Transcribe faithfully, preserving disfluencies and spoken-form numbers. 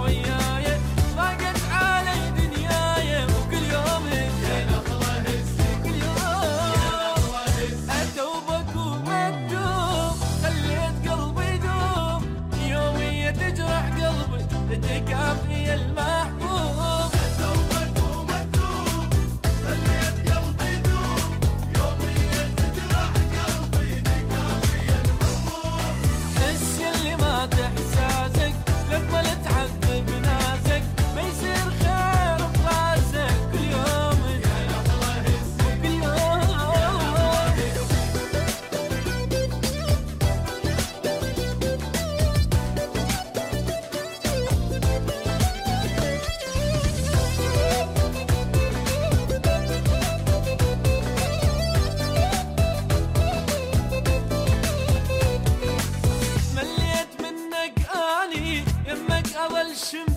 وياي ضاقت علي دنياي وكل يوم يا نخلة هزي كل يوم اتوبك ومكتوب خليت قلبي يدوب يومية تجرح قلبي تكافي المحبوب اتوبك ومكتوب خليت قلبي يدوب يوميا تجرح قلبي تكافي المحبوب. حس اللي مات احساسك لما تعذب ناسك ما يصير خير براسك كل يوم يا نخلة هزي كل يوم مليت منك اني يمك اول شم